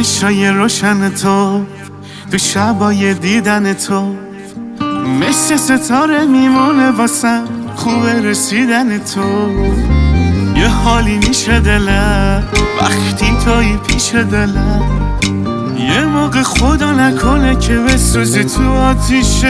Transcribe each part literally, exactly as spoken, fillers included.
چشای روشن تو، تو شبای دیدن تو، مثل ستاره میمونه واسم خوبه رسیدن تو. یه حالی میشه دلم وقتی توی پیش دلم، یه موقع خدا نکنه که بسوزی تو آتیش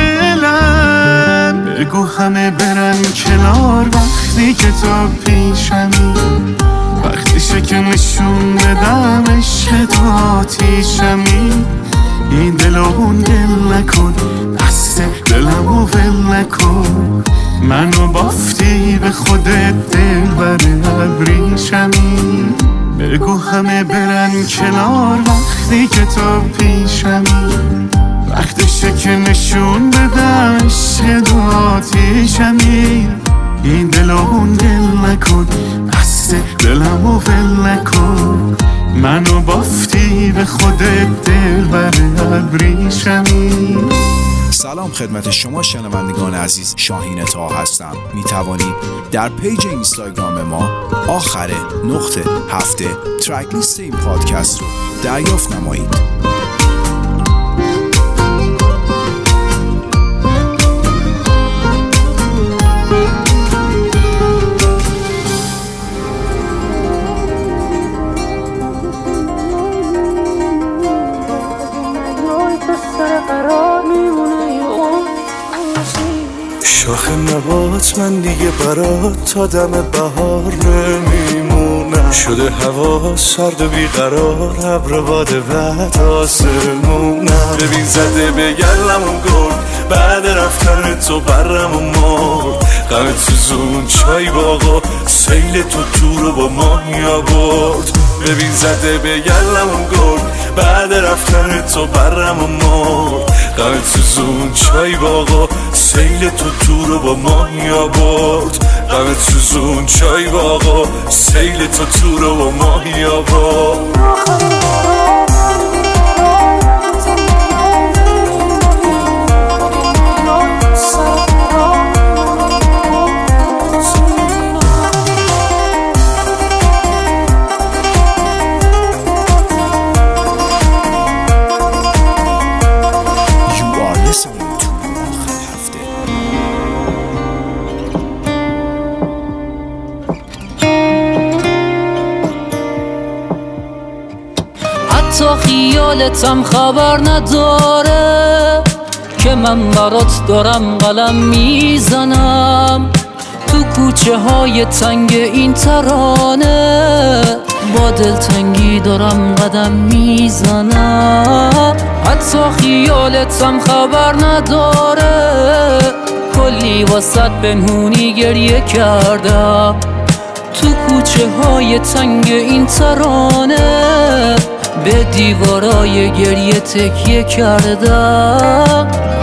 دلم. بگو همه برن کنار وقتی که تو پیشمی، وقتیشه که نشون بدم عشق تو آتیشمی. این دل و اون دل نکن، دست دلم و ول نکن، منو بافتی به خودت دل بر ابریشمی. بگو همه برن کنار وقتی که تو پیشمی، وقتشه که نشون بدم عشق تو آتیشمی. این دل و اون دل نکن، دست دلم و ول نکن، منو بافتی به خودت دل بر ابریشمی. سلام خدمت شما شنوندگان عزیز، شاهین طه هستم. می توانید در پیج اینستاگرام ما آخر نقطه هفته ترک لیست این پادکست رو دریافت نمایید. شاخ نبات من دیگه برات تا دم بهار نمیمونم، شده هوا سرد و بیقرار، ابر باد بعد آسمونم. ببین زده به گلمون گل بعد رفتن تو برم و مرد، غم تو زون چای باغا سیل تو تو رو با ماهی آورد. ببین زده به گلمون گل بعد رفتن تو برم و مرد، غم تو زون چای باغا سیل تو تو رو با ماهی آورد. غم تو زون چای باغا سیل تو تو رو با ماهی آورد. تا خیالتم خبر نداره که من برات دارم قلم میزنم، تو کوچه های تنگ این ترانه با دلتنگی دارم قدم میزنم. حتی خیالتم خبر نداره کلی واسط پنهونی گریه کردم، تو کوچه های تنگ این ترانه به دیوارای گریه تکیه کردم.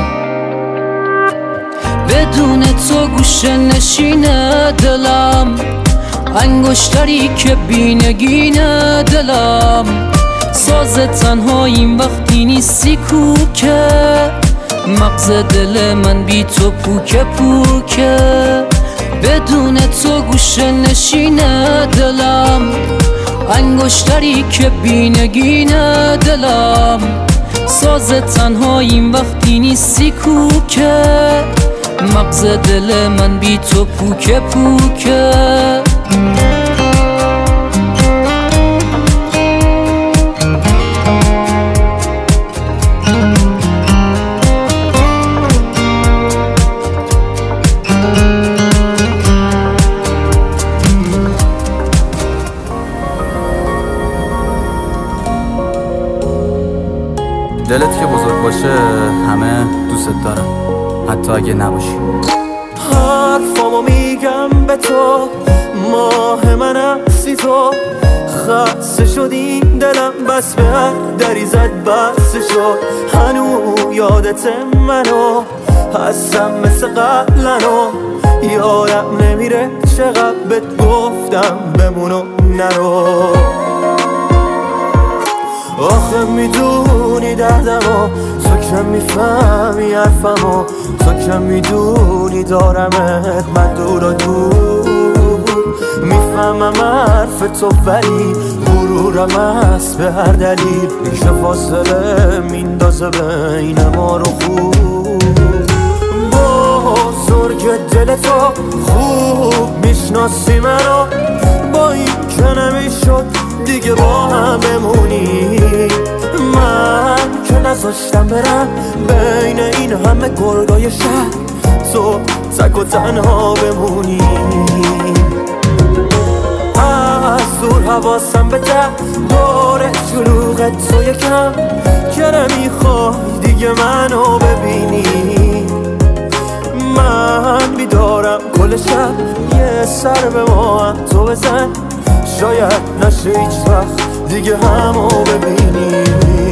بدون تو گوشه نشینه دلم، انگشتری که بینگینه دلم، ساز تنهاییم وقتی نیستی کوکه، مغز دل من بی تو پوکه پوکه. بدون تو گوشه نشینه دلم، انگشتری که بینگینه دلم، ساز تنهاییم وقتی نیستی کوکه، مغز دل من بی تو پوکه پوکه. دلت که بزرگ باشه همه دوست دارم، حتی اگه نباشی. حرفامو میگم به تو، ماه من هستی تو، خسته شدی دلم بس به هر دری زد بس شد. هنو یادت منو هستم مثل قبلنو، یادم نمیره چقدر بهت گفتم بمونو نرو. آخه میدونی دردمو، تو که میفهمی حرفمو، تو که میدونی دارمت من دور و دور. نمیفهمم حرف تو ولی غرورم هست به هر دلیل که فاصله میندازه بین ما رو خوب بزرگ دل تو خوب میشناسی منو با این که نمیشد دیگه با هم بمونی من که نذاشتم برم بین این همه گرگای شهر تو تک و تنها بمونی از دور حواسم به ده دور شلوغت تو یکم که نمیخوای دیگه منو ببینی من بیدارم کل شب یه سر به ما هم تو بزن شاید نشه هیچ وقت دیگه همو ببینی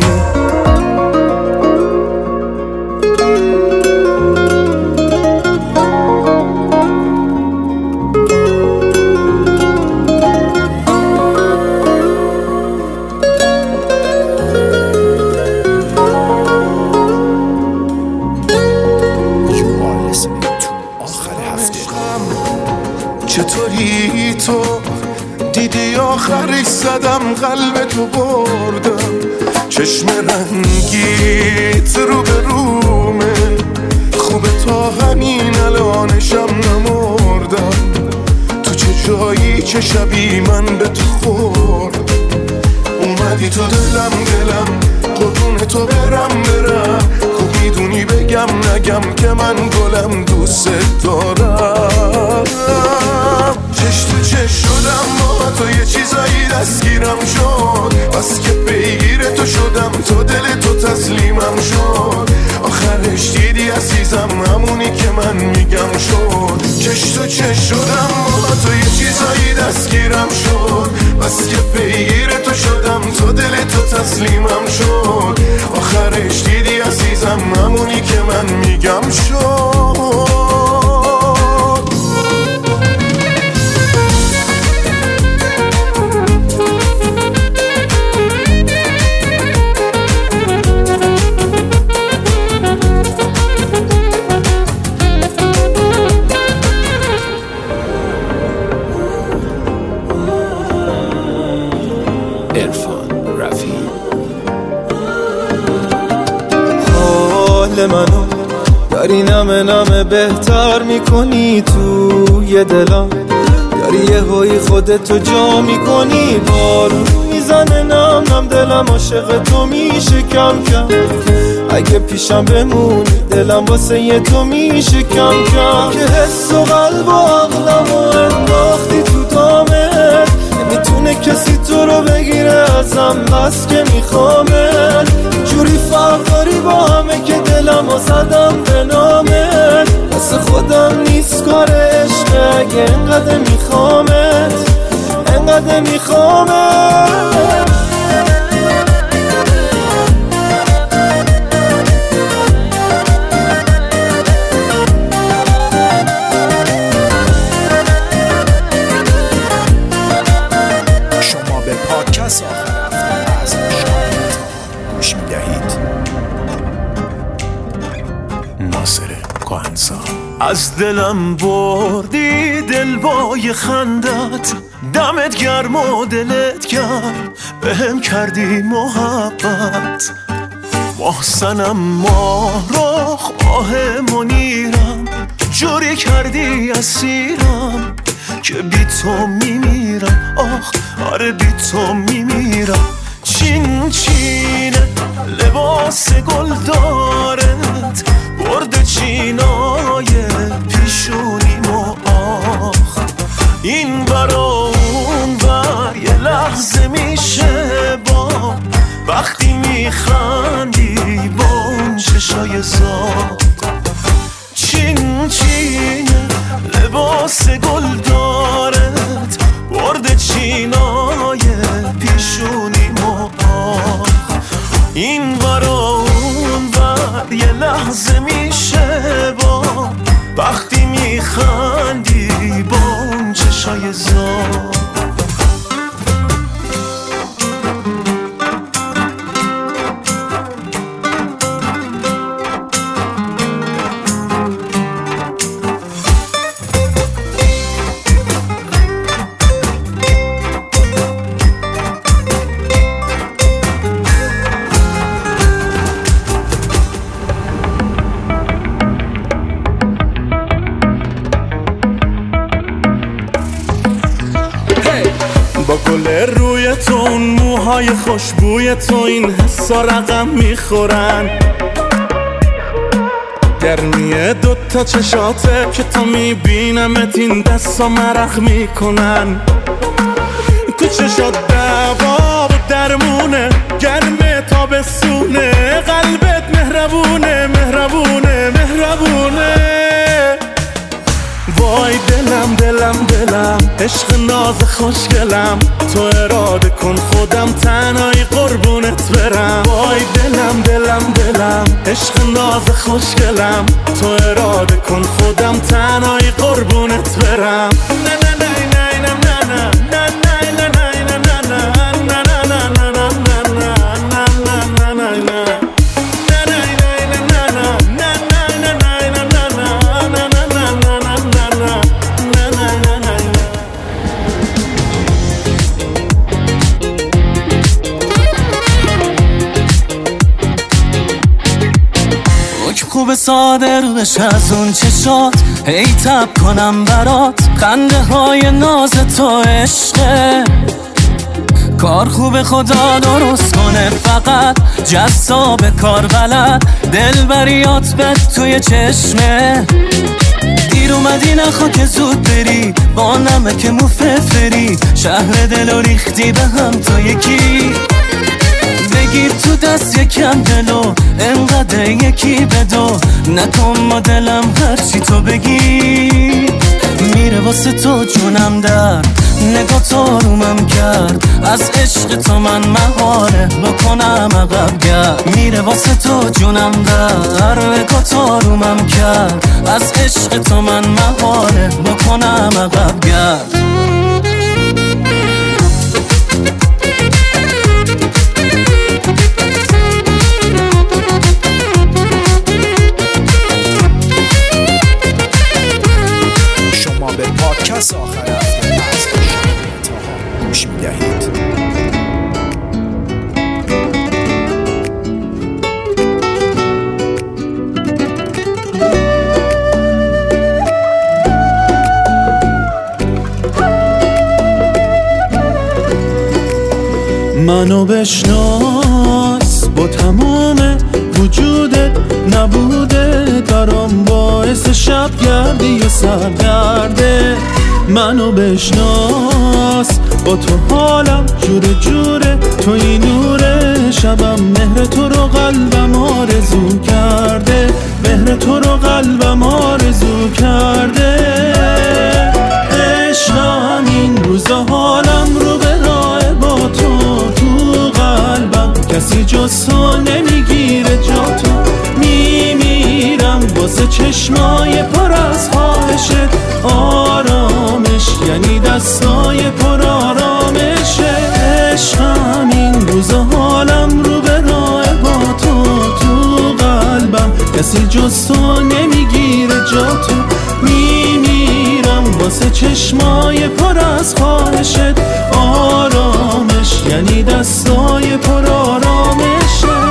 چطوری تو دیدی آخرش زدم قلب تو بردم چشم رنگیت رو به رومه خوبه تا همین الانشم نمردم تو چه جایی چه شبی من به تو خورد اومدی تو دلم دلم قربون تو برم برم خوب میدونی بگم نگم که من گلم دوست دارم چش تو چش شدم با تو یه چیزایی دستگیرم شد بس که پیگیر تو شدم تو دل تو تسلیمم شد آخرش دیدی عزیزم همونی که من میگم شد چش تو چش شدم با تو یه چیزایی دستگیرم شد بس که پیگیر تو شدم تو دل تو تسلیمم شد آخرش دیدی عزیزم همونی که من میگم شد منو داری نمه نمه بهتر میکنی توی دلم داری یه هایی خودتو جا میکنی بارون میزنه نم نم دلم عاشق تو میشه کم کم اگه پیشم بمونی دلم واسه یه تو میشه کم کم که حس و قلب و عقلم و انداختی تو دامت نمیتونه کسی تو رو بگیره ازم بس که میخوامت جوری فرق داری با همه که دلم و زدم به نامت دست خودم نیست کار عشق اگه انقدر میخوامت انقدر میخوامت شما به پادکست آخر هفته از شاهینه تا گوش میدهید. ناصر کهنسال از دلم بردی دل بای خندت دمت گرم و دلت گرم بهم کردی محبت محسنم ماه رخ ماه منیرم جوری کردی اسیرم که بی تو میمیرم آخ آره بی تو میمیرم چین چینه لباس گل دارت برد چینای پیشونیم و آخ این برا اون بر یه لحظه میشه با وقتی میخندی با اون چشای زاد چین چینه لباس گل دارت برد چینای پیشونیم و آخ این برا اون بر یه لحظه میشه با وقتی میخندی با اون چشای زاد با گل روی تو اون موهای خوشبوی تو این حسا رقم میخورن گرمیه دوتا چشاته که تا میبینمت این دستا مرخ میکنن تو چشات دوا و درمونه گرمه تابستونه قلبت مهربونه مهربونه مهربونه وای دلم دلم دلم عشق ناز خوشگلم تو اراده کن خودم تنهایی قربونت برم وای دلم دلم دلم عشق ناز خوشگلم تو اراده کن خودم تنهایی قربونت برم نه نه نه نه نه نه نه نه نه نه خوب ساده رو بش از اون چشات هی تب کنم برات خنده های ناز تو عشقه کار خوب خدا درست کنه فقط جذاب کار بلد دلبریات بد توی چشمه دیر اومدی نخوا که زود بری با نمک مففری شهر دل و ریختی به هم تو یکی بگیر تو دست یکم دلو انقدر یکی بدو نکن ما دلم هرچی تو بگی میره واسه تو جونم در نگاه تو رومم کرد از عشق تو من مهاره بکنم عقب گرد میره واسه تو جونم در نگاه تو رومم کرد از عشق تو من مهاره بکنم عقب گرد به پادکست آخر هفته از شاهین طاها گوش می‌دهید. منو بشناس با تمام وجودت نبوده برام باعث شب گردی و سرگرده منو بشناس با تو حالم جوره جوره تو این نوره شبم مهر تو رو قلبم آرزو کرده مهر تو رو قلبم آرزو کرده عشقم این روزا حالم رو به راه با تو تو قلبم کسی جز تو نمیگیره جا تو میمیرم واسه چشمای پر از خواهشت آرامش یعنی دستای پر آرامشه عشقم این روزا حالم رو به راه با تو تو قلبم کسی جز تو نمیگیره جا تو میمیرم واسه چشمای پر از خواهشت آرامش یعنی دستای پر آرامشه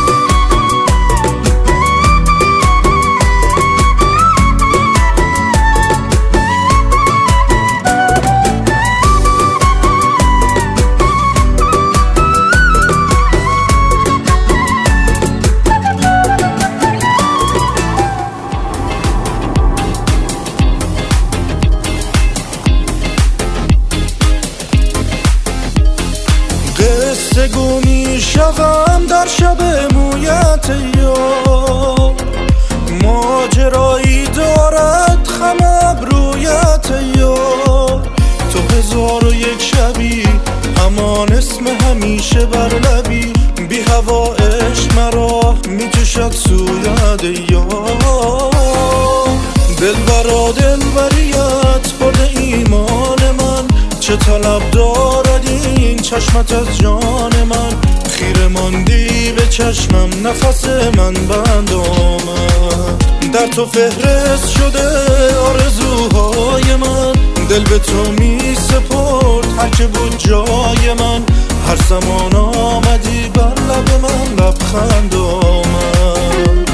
گو می شوم در شب مویت یار ماجرایی دارد خم ابرویت یار تو هزار و یک شبی همان اسم همیشه بر لبی بی هوا عشق مرا می کشد سویت یار دل برا دل بریت برد ایمان من چه طلب دارد این چشمت از جان من خیره ماندی به چشمم نفس من بند آمد در تو فهرست شده آرزوهای من دل به تو می سپرد هر که بود جای من هر زمان آمدی بر لب من لبخند آمد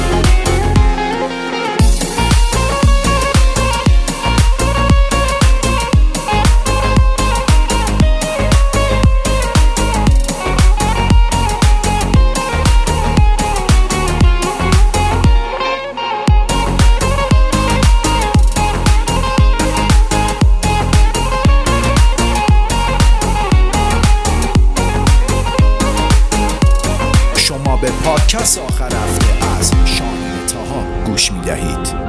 پادکست آخر هفته از شاهین طاها گوش میدهید.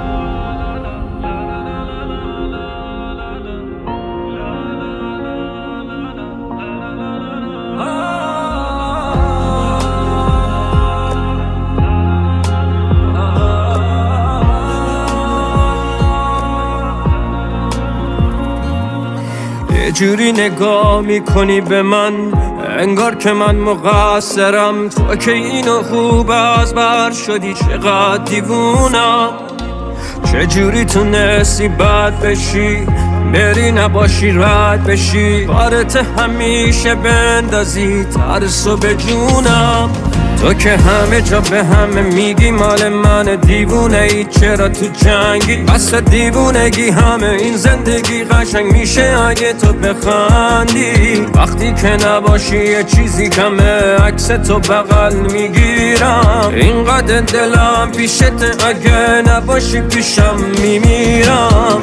یه جوری نگاه میکنی به من انگار که من مقصرم، تو که اینو خوب از بر شدی، چقدر دیوونم. چه جوری تونستی بد بشی، بری نباشی رد بشی، کارت همیشه بندازی ترسو به جونم. تو که همه جا به همه میگی مال من دیوونه ای، چرا تو جنگی؟ بس دیوونگی همه این زندگی قشنگ میشه اگه تو بخندی. وقتی که نباشی یه چیزی کمه، عکس تو بغل میگیرم. اینقدر دلم پیشت اگه نباشی پیشم میمیرم.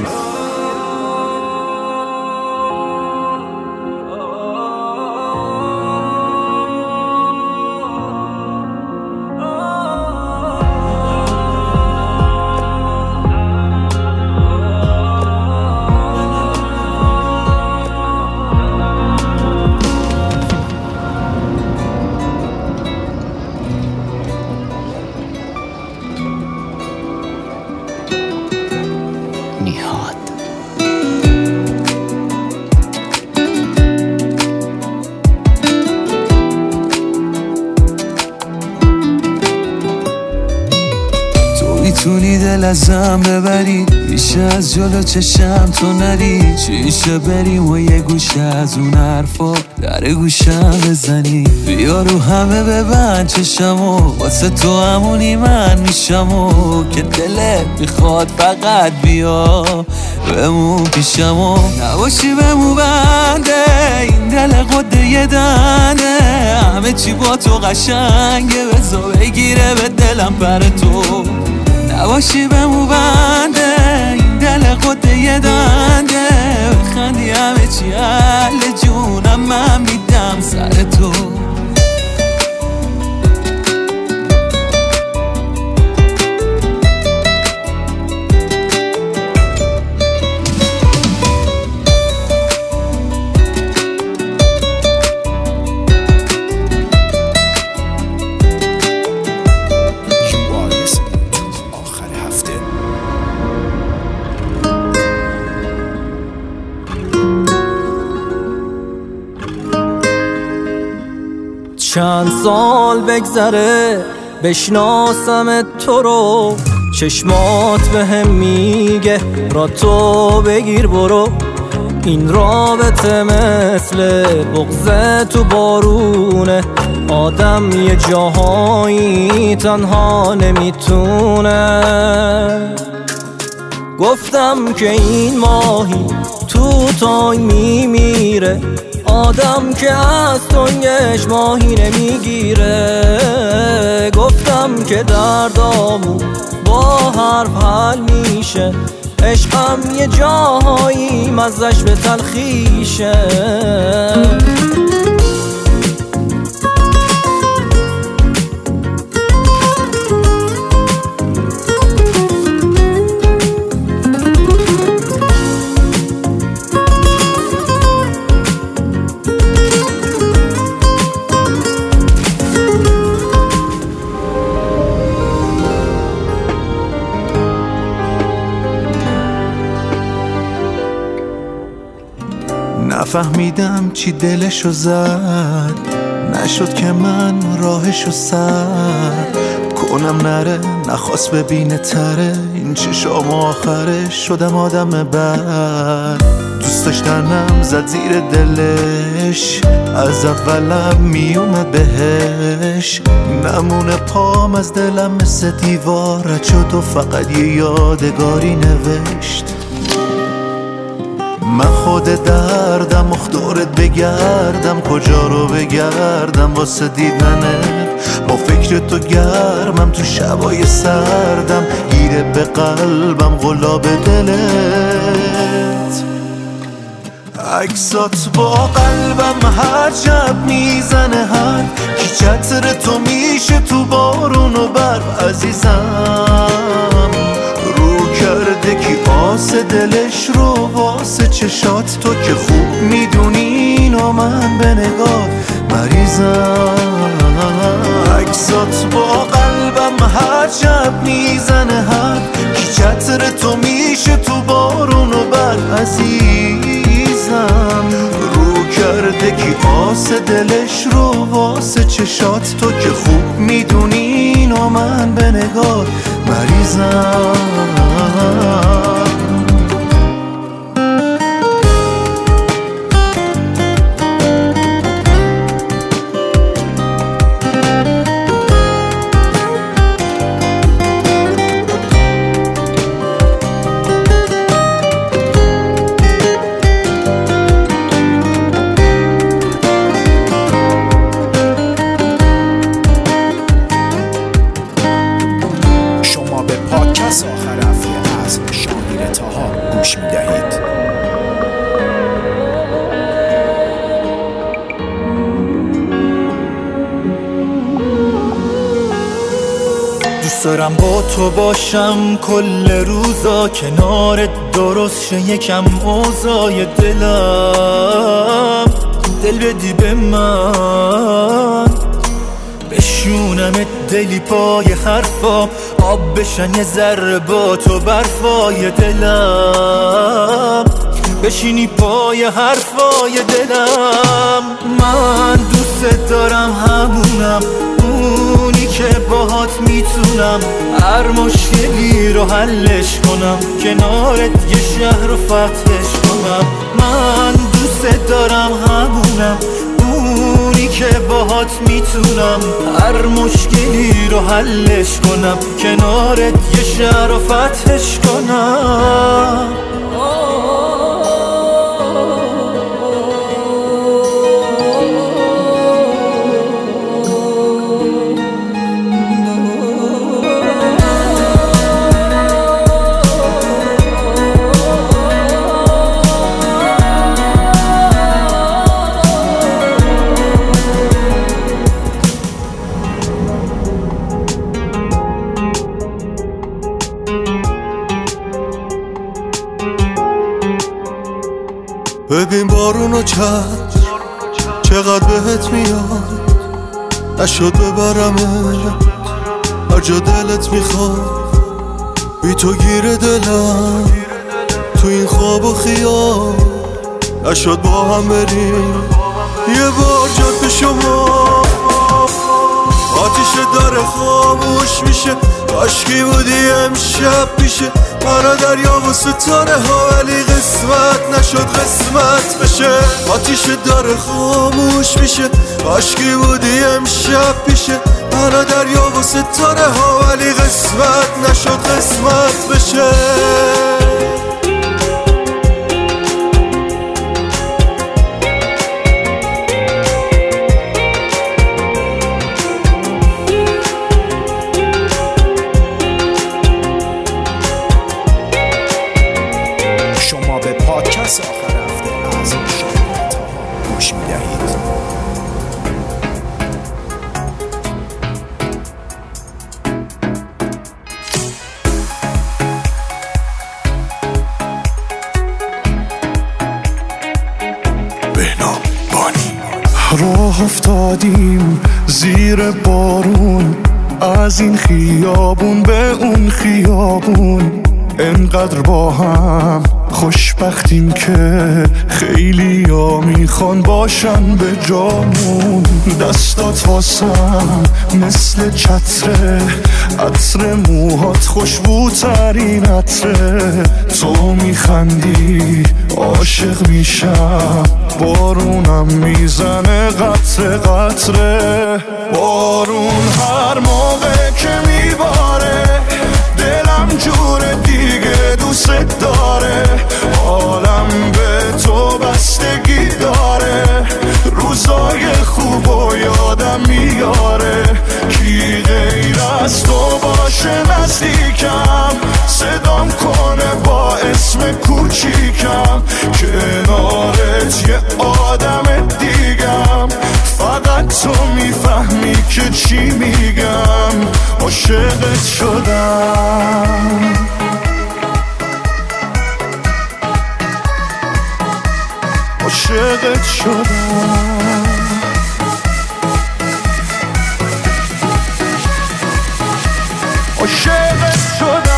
میتونی دل ازم ببری، بیش از جلو چشم تو نری، چیشه بریم و یه گوشه از اون حرفا در گوشم بزنی. بیا رو همه ببند چشمو، واسه تو همونی من میشمو، که دلت میخواد فقط بیا بمون پیشمو. نباشی بمون بنده این دل قده یه دنده، همه چی با تو قشنگه، بزا بگیره به دلم پر تو. نباشی بمون بنده این دل قده یه دنده، بخندی همه چی حل جونم من میدم سر تو. چند سال بگذره بشناسم تو رو، چشمات به هم میگه را تو بگیر برو. این رابطه مثل بغض تو بارونه، آدم یه جاهایی تنها نمیتونه. گفتم که این ماهی تو تای میمیره، آدم که از تنگش ماهی نمیگیره. گفتم که دردامو با حرف حل میشه، عشقم یه جاهایی مزش به تلخیشه. نفهمیدم چی دلشو زد، نشد که من راهشو سر کنم نره، نخواست ببینه تره این چشام آخره. شدم آدم بد، دوست داشتنم زد زیر دلش، از اولم میومد بهش. نمونه پام از دلم مثل دیوار رد شد و فقط یه یادگاری نوشت. من خود دردم مختارت بگردم، کجا رو بگردم واسه دیدنت. با فکر تو گرمم تو شبای سردم، گیره به قلبم غلاب دلت. عکسات با قلبم هر جب میزنه، هر کی چتر تو میشه تو بارون و برف. عزیزم رو کرده کی آس دلش رو واسه چشات، تو که خوب میدونی اینو من به نگاه مریضم. عکسات با قلبم هر جب میزنه، هر کی چتر تو میشه تو بارون و برف. عزیزم رو کرده کی آس دلش رو واسه چشات، تو که خوب میدونی اینو من به نگاه مریضم. آخر هفته از شاهین طاها گوش میدهید. دوست دارم با تو باشم کل روزا، کنارت درست شه یکم اوضاع دلم. دل بدی به من بشونمت دلی پای حرفام، آب بشن یه ذره با تو برفای دلم، بشینی پای حرفای دلم. من دوست دارم همونم، اونی که باهات میتونم هر مشکلی رو حلش کنم، کنارت یه شهر رو فتحش کنم. من دوست دارم همونم، اونی که باهات میتونم هر مشکلی رو حلش کنم، کنارت یه شهر رو فتحش کنم. ببین بارونو چشم چقدر بهت میاد، نشد ببرمت هر جا دلت میخواد. بی تو گیر دلم تو این خواب و خیال، نشد با هم بریم یه بار جد به شما. آتیش داره خاموش میشه، عشقی بودی امشب پیشه مرا دریا و ستاره ها، ولی قسمت نشد قسمت بشه. آتیش داره خاموش میشه، عشقی بودی امشب پیشه مرا دریا و ستاره ها، ولی قسمت نشد قسمت بشه. پادکست آخر هفته از شاهین طاها گوش میدهید. بهنام بانی. راه افتادیم زیر بارون، از این خیابون به اون خیابون، انقدر با هم خوشبختیم که خیلی ها میخوان باشن به جامون. دستات واسم مثل چتره، عطر موهات خوشبوترین عطره. تو میخندی عاشق میشم، بارونم میزنه قطره قطره. بارون هر موقع که میباره دلم جور دیگه دوست داره، حالم به تو بستگی داره، روزای خوب و یادم میاره. کی غیر از تو باشه نزدیکم، صدام کنه با اسم کوچیکم، کنار که چی میگم عاشقت شدم عاشقت شدم عاشقت شدم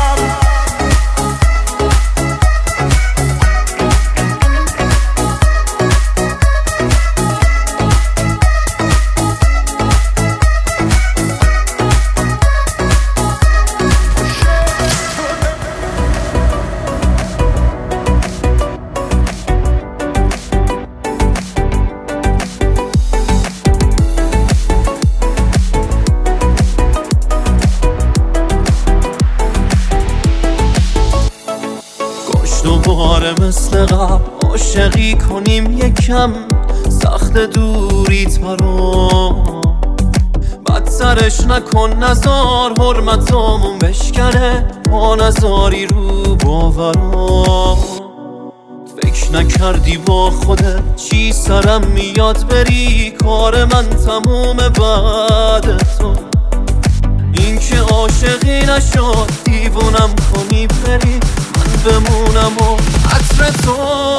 دوباره مثل قبل عاشقی کنیم یکم سخت دوریت برام بدترش نکن نزار حرمتامون بشکنه ما نزاری رو باورام فکر نکردی با خودت چی سرم میاد بری کار من تموم بعد تو این که عاشقی نشد دیوونم کنی بری بمونم و عطر تو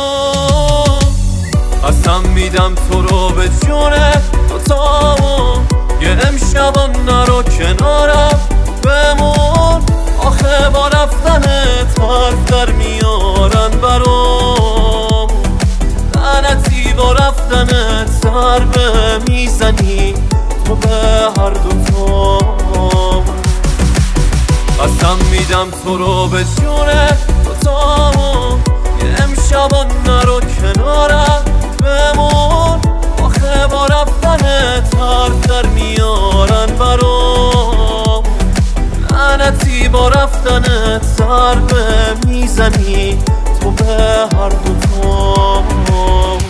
قسم میدم تو رو به جونه تو تامون یه امشبان نرو کنارم بمون آخه با رفتنت حرف در میارن برام لعنتی با رفتنت ضربه میزنی تو به هر دو تامون قسم میدم تو رو به جونه تامون یه امشبان نرو کنارم بمون آخه با رفتنت حرف در میارن برام لعنتی با رفتنت ضربه میزنی تو به هر دو تامون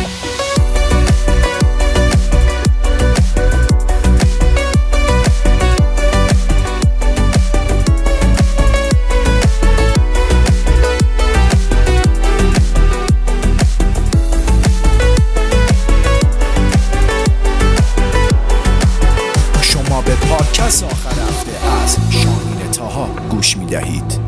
پادکست آخر هفته از شاهین طاها گوش می دهید.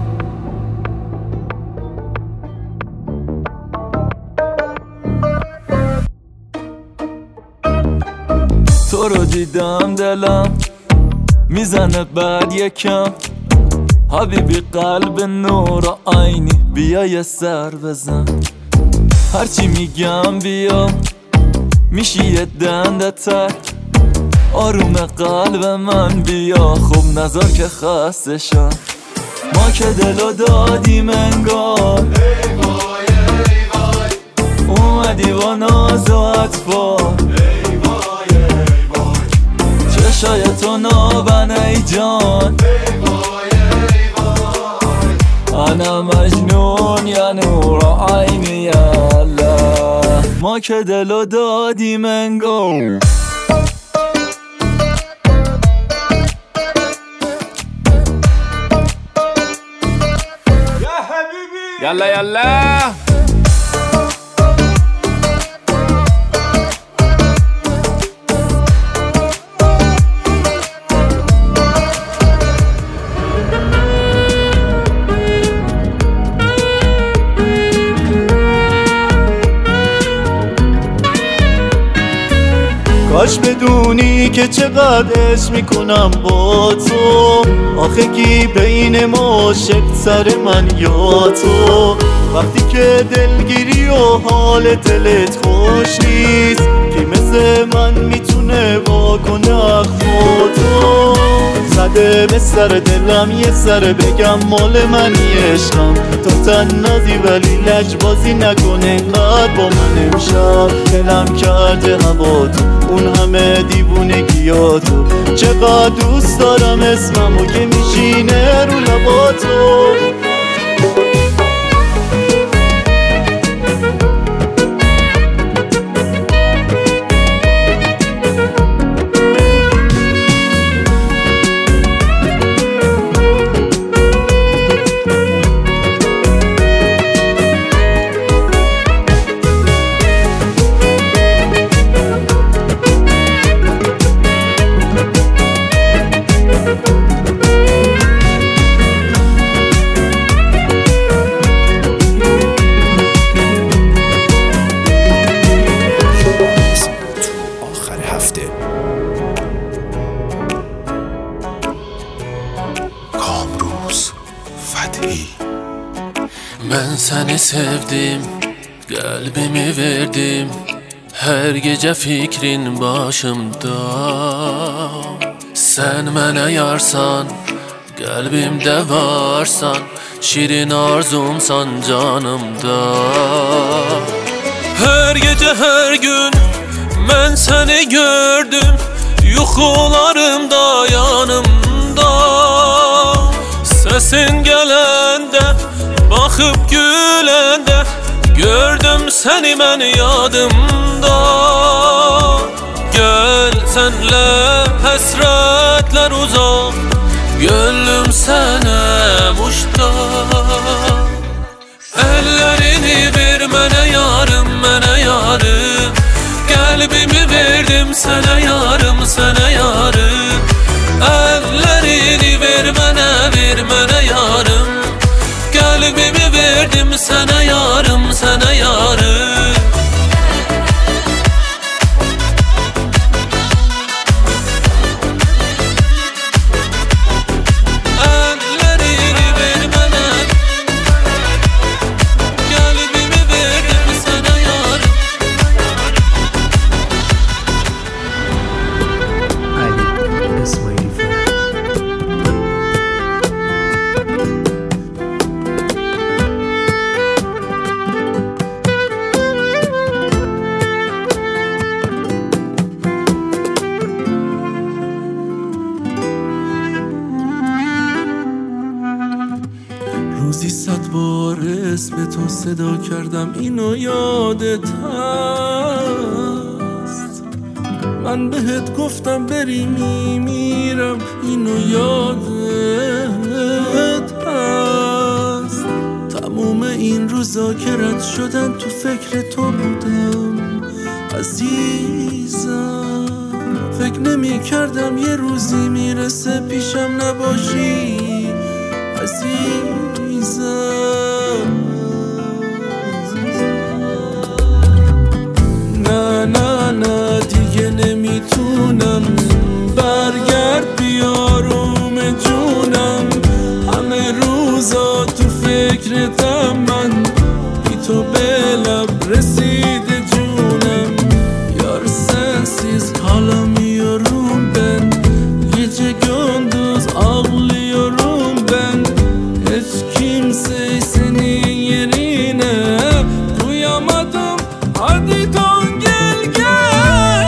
تو رو دیدم دلم میزنه بعد یکم حبیبی قلب نور آینی بیا یه سر بزن هرچی میگم بیا میشی یه دنده تر آروم قلب من بیا خوب نظر که خسته شد ما که دلو دادیم انگار ای وای ای وای اومدی با ناز و اطفال ای وای ای وای چشای تو نابن ای جان ای وای ای وای انا مجنون یا نور عینی الله ما که دلو دادیم انگار یلا یلا کاش بدونی که چقدر عشق میکنم با تو آخه کی بین ما عاشق سر من یا تو وقتی که دلگیری و حال دلت خوش نیست کی مثل من میتونه واکنه اخوا تو زده به سر دلم یه سر بگم مال منی عشقم تو تنازی ولی لجبازی نکنه اینقدر با من امشب دلم کرده هوا تو اون همه دیوونگیاتو چقدر دوست دارم اسممو که میشینه رو لباتو seni sevdim, kalbimi verdim. Her gece fikrin başımda. Sen mənə yarsan, kalbimde varsan, şirin arzumsan canımda. Her gece her gün ben seni gördüm, yuxularımda yanımda. Sesin gelende, bakıp gülende, gördüm seni ben yadımda. Gel senle hasretler uzak, gönlüm sana muştak. Ellerini ver mənə yarım, mənə yarım. Kalbimi verdim sana yarım, sana yarım. Ellerini ver mənə, ver mənə yarım. Kalbimi verdim sana yarım, sana yarım. روزی صد بار اسم تو صدا کردم، اینو یادت هست؟ من بهت گفتم بری میمیرم، اینو یادت هست؟ تموم این روزا که رد شدن تو فکر تو بودم عزیزم. فکر نمی کردم یه روزی میرسه پیشم نباشی عزیزم. نه نه نه دیگه نمیتونم، برگرد بیارم جونم. همه روزا تو فکرتم من، بی تو به لب رسیده جونم. Yar sensiz kalamıyorum ben, gece gündüz ağlıyorum ben. Hiç kimseyi senin yerine duyamadım. Hadi dön gel gel.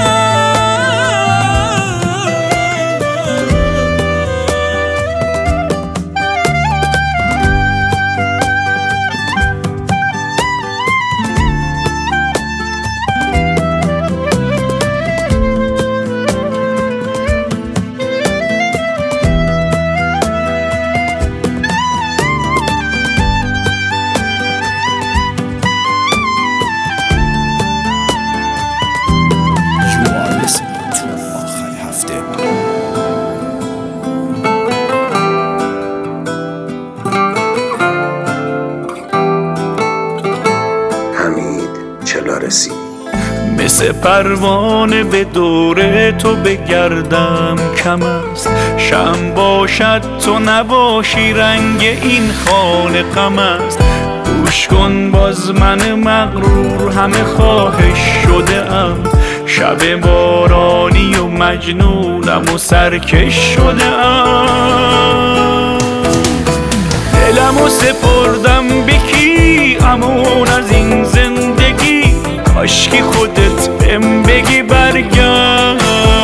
مثل پروانه به دور تو بگردم کم است، شم باشد تو نباشی رنگ این خانه غم است. گوش کن باز من مغرور همه خواهش شده ام، شب بارانی و مجنونم و سرکش شده ام. دلمو سپردم به کی امون از این زندگی، کاشکی خودت بهم بگی برگرد.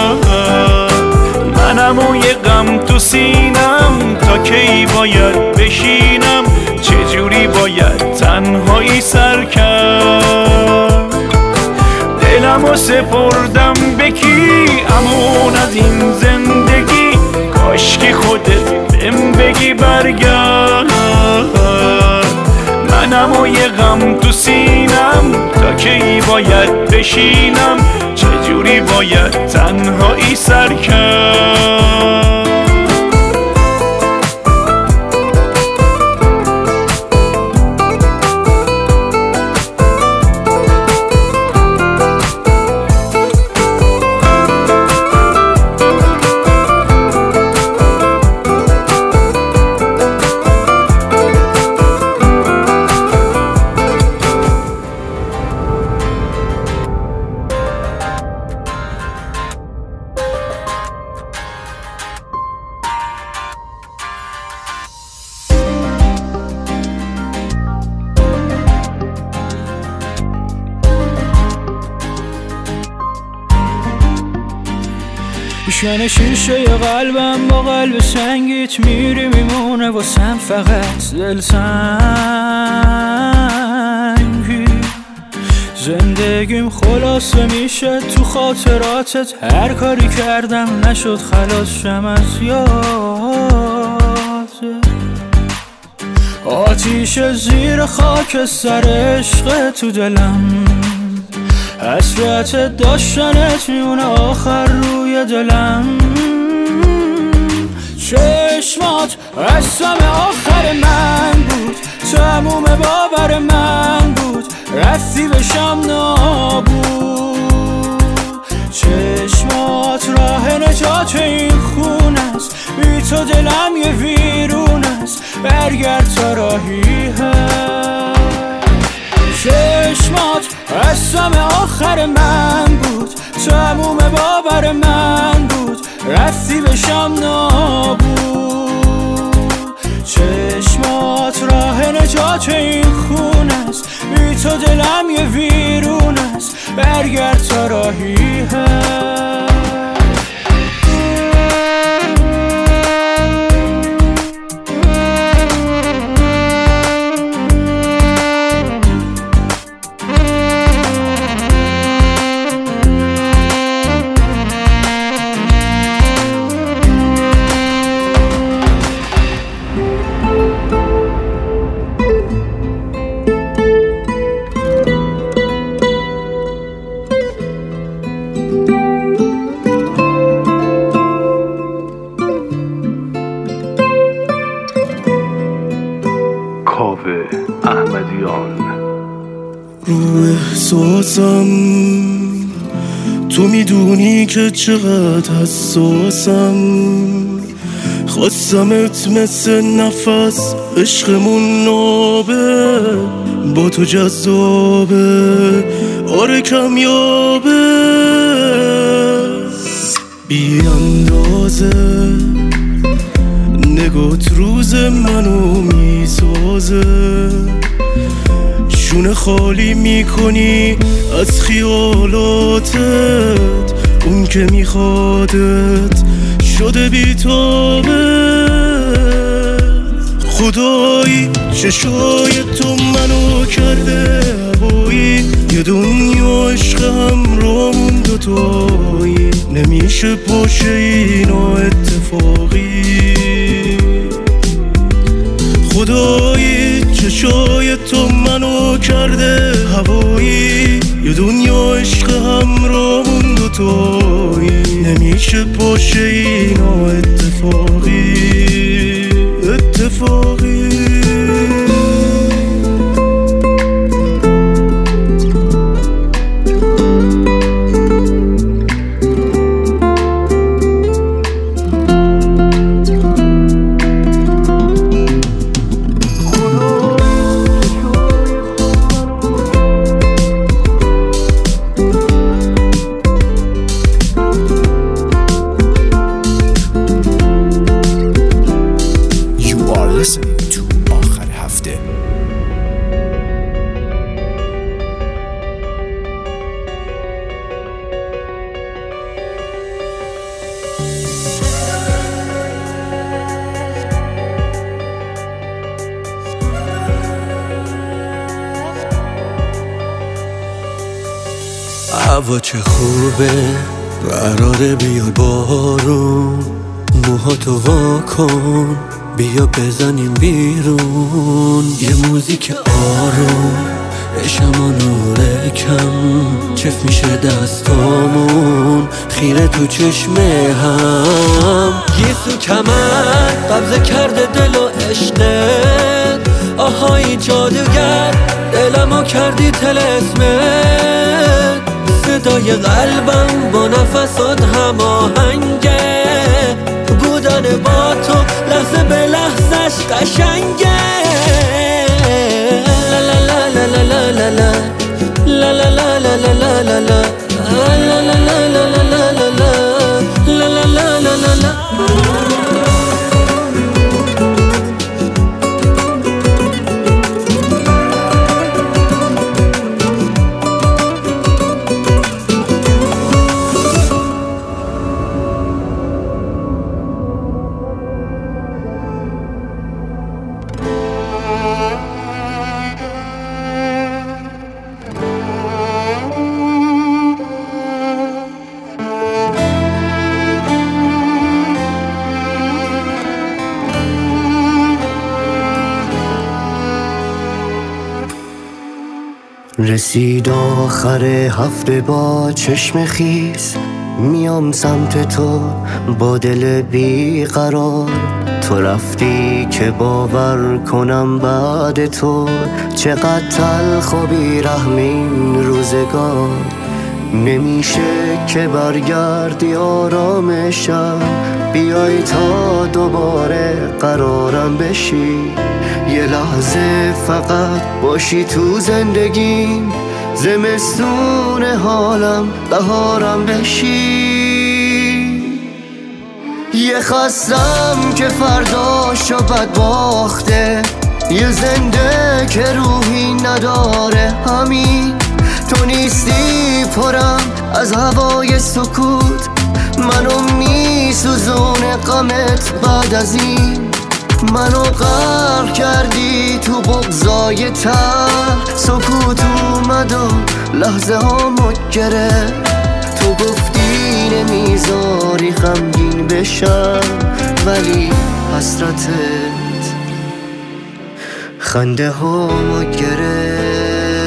منم و یه غم تو سینم، تا کی باید بشینم، چجوری باید تنهایی سر کرد. دلمو سپردم به کی امون از این زندگی، کاشکی خودت بهم بگی برگرد. منم و یه غم تو سینم، تا کی باید بشینم، چجوری باید تنهایی سر کرد. روشن شیشه قلبم با قلب سنگیت میری میمونه واسم فقط دل سنگی. زندگیم خلاصه میشه تو خاطراتت، هر کاری کردم نشد خلاص شم از یادت. آتیش زیر خاک سر عشق تو دلم، حسرت داشتنت میونه آخر روی دلم. چشمات قسم آخر من بود، تموم باور من بود، رفتی بشم نابود. چشمات راه نجات این خون است، بی تو دلم یه ویرون است، برگرد تا راهی هست. چشمات قسم آخر من بود، تموم باور من بود، رفتی بشم نابود. چشمات راه نجات این خون است، بی تو دلم یه ویرون است، برگرد تا راهی هست. احمدیان. رو احساسم تو میدونی که چقدر حساسم، خواستمت مثل نفس عشقمون نابه، با تو جذابه آره کمیابه. بی اندازه نگات روز منو میسازه، شونه خالی میکنی از خیالاتت، اون که میخوادت شده بیتابه. خدایی چشای تو منو کرده هوایی، یه دنیا عشق همراهمون دوتایی، نمیشه باشه اینا اتفاقی. خدایی چشای تو منو کرده هوایی، یه دنیا عشق همراهمون دوتایی، نمیشه باشه اینا اتفاقی اتفاقی. هوا چه خوبه قراره بیاد بارون، موهاتو واکن بیا بزنیم بیرون، یه موزیک آروم بشم و نور کم، چف میشه دستامون خیره تو چشمه هم. یه سو کمر قبضه کرده دل و عشقت، آهای جادوگر دلمو کردی طلسمت. صدای قلبم با نفسات هماهنگه، بودن با تو لحظه به لحظش قشنگه. لا لا لا لا لا لا لا لا لا لا لا لا لا لا رسید آخر هفته با چشم خیس، میام سمت تو با دل بیقرار. تو رفتی که باور کنم بعد تو چقدر تلخ و بیرحم این روزگار. نمیشه که برگردی آرامشم، بیای تا دوباره قرارم بشی. یه لحظه فقط باشی تو زندگیم، زمستون حالم بهارم بشی. یه خستم که فرداشو بد باخته، یه زنده که روحی نداره همین. تو نیستی پرم از هوای سکوت، منو میسوزونه غمت بعد از این. منو غرق کردی تو بغضای تر، سکوت اومد و لحظه هامو گرفت. تو گفتی نمیذاری غمگین بشم، ولی حسرتت خنده هامو گرفت.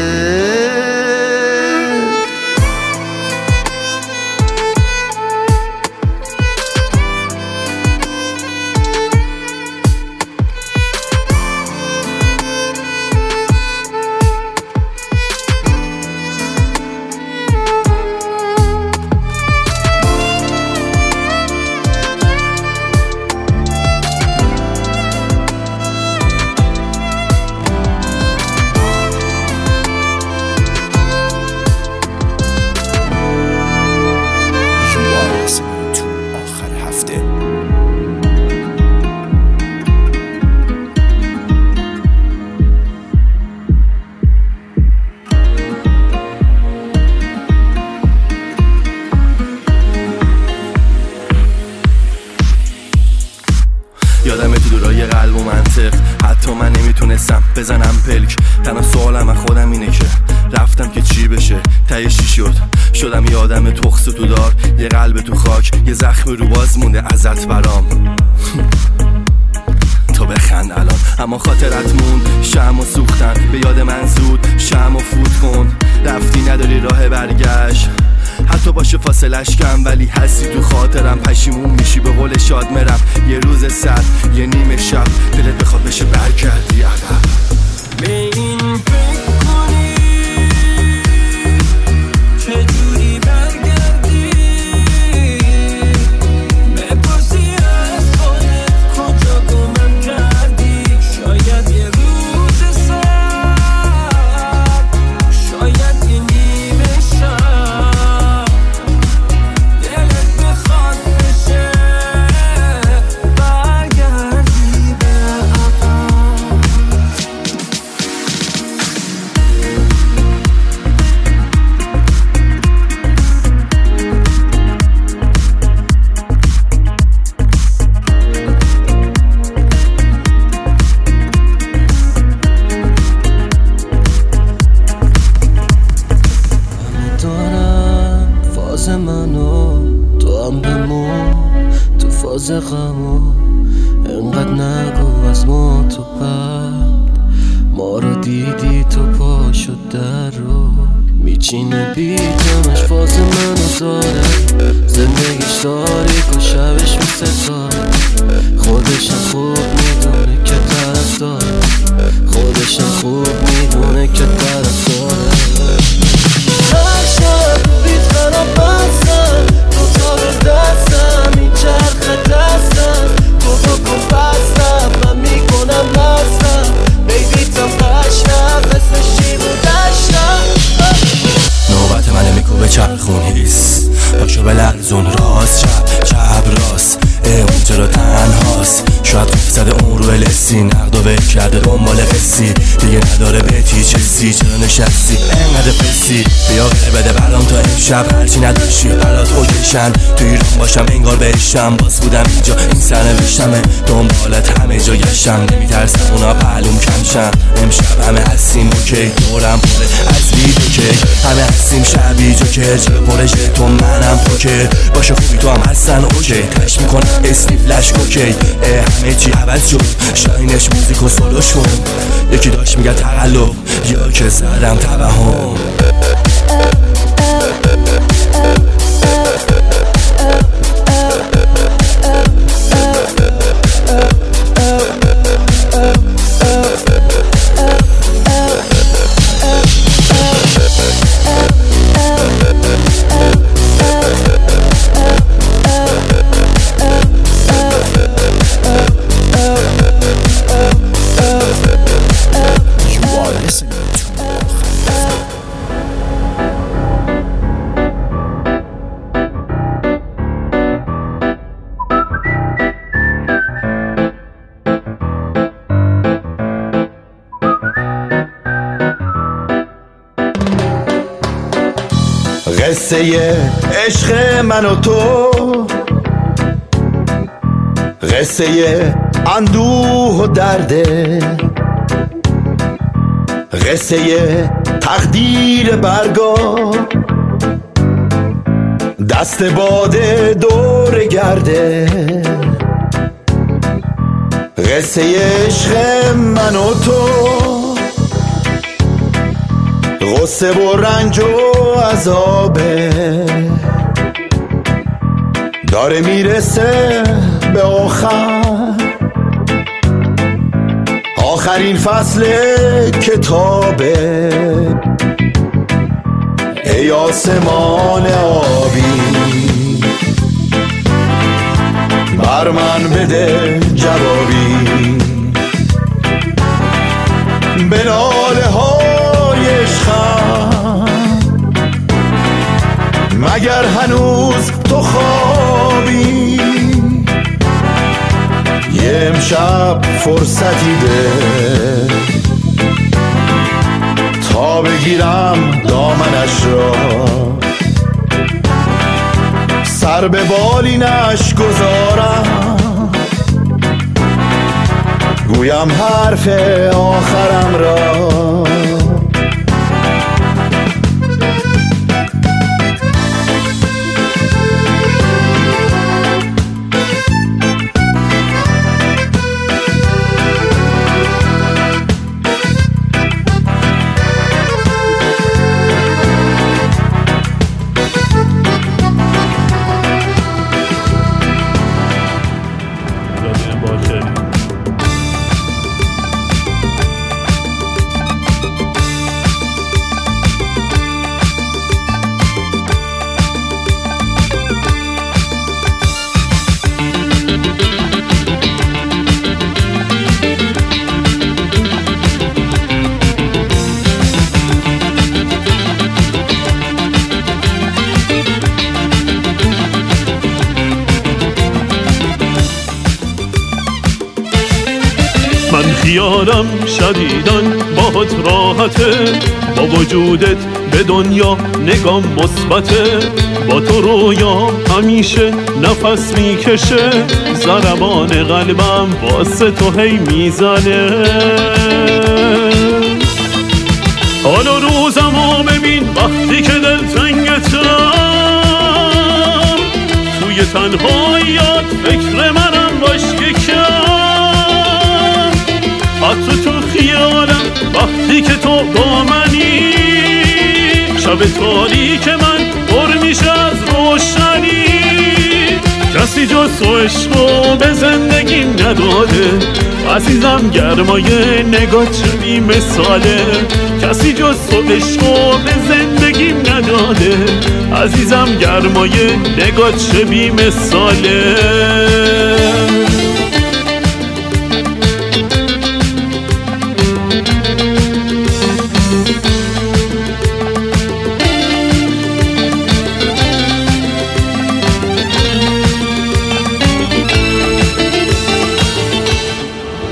یادم تو دورای قلب و منطق، حتی من نمیتونستم بزنم پلک. تنها سوالم از خودم اینه که رفتم که چی بشه، تهش چی شد. شدم یه آدم تخص تو دار، یه قلب تو خاک، یه زخم رو باز مونده ازت برام. تو بخند الان اما خاطرت موند، شم و سوختن به یاد من زود، شم و فوت کن. رفتی نداری راه برگشت، حتی باشه فاصلش کم، ولی هستی تو خاطرم. پشیمون میشی به قول شاد مرم، یه روز سر یه نیمه شب دلت بخواد بشه برگردی عقب. به این فکر کنی چجوری برگردی، بپرسی از خودت کجا گمم کردی. شاید یه روز سر، شاید یه نیمه شب دلت بخواد بشه برگردی به عقب. دارم فاز منو، تو هم بمون تو فاز غمو. انقدر نگو از ما تو بعد، ما رو دیدی تو پا شد در رو میچینه بیتمش. فاز منو داره، زندگیش تاریک و شبش میستاره. خودشم خوب میدونه که طرف داره، خودشم خوب میدونه که طرف داره. هر شب بیت خراب بستم، تو تا رو دستم میچرخه دستم. تو بکن بستم من میکنم بستم، بیبیتم قشنم مثل شیر و دشتم. نوبت منه میکوبه چرخون هیست، پاشو بلرزون راست چپ چپ راست. اون چرا تنهاست، شاید قفل زده اون رو لسی. نقد و ول کرده دنبال قصی، دیگه نداره بهتی چسی. چرا نشستی انقدر فسی، بیا غیر بده برام تا امشب. هرچی نداشتی برات اوکیشن، تو ایران باشم انگار بهشم. باز بودم اینجا این سرنوشتمه، دنبالت همه جا گشتم. نمیترسم اونا پهلوم کمشن، امشب همه هستیم اوکی. دورم پره از ویدیو که همه هستیم شبیه جوکر. جلو پرش تو منم پوکر، باشه خوبی تو هم هستن اوکی. تش میکنم اسنیف لش کوکی همه چی عوض شد شاینش موزیک و سولوش کن یکی داشت میگه تقلب یا که زدم توهم قصه عشق من و تو قصه اندوه و درده قصه تقدیر برگاه دست باده دور گرده قصه عشق من و تو غصه و رنج و عذابه داره میرسه به آخر آخرین فصل کتابه ای آسمان آبی بر من بده جوابی به ناله های عشقم مگر هنوز تو خوابی یه امشب فرصتی ده تا بگیرم دامنش را سر به بالینش گذارم گویم حرف آخرم را من خیالم شدیدن باهات راحته با وجودت به دنیا نگام مثبته با تو رویا همیشه نفس میکشه ضربان قلبم واسه تو هی میزنه حالا روزمو ببین وقتی که دلتنگتم توی تنهاییات فکر منم باش یکم حتی تو خیالم وقتی که تو با منی شب تاریک من پر میشه از روشنی کسی جز تو عشقو به زندگیم نداده عزیزم گرمای نگاه چه بی مثاله کسی جز تو عشقو به زندگیم نداده عزیزم گرمای نگاه چه بی مثاله